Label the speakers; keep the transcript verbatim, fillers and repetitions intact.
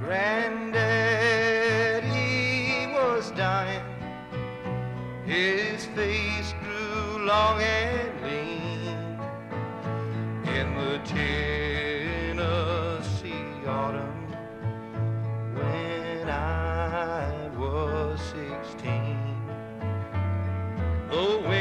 Speaker 1: Granddaddy was dying. His face grew long and lean in the Tennessee autumn when I was sixteen. Oh,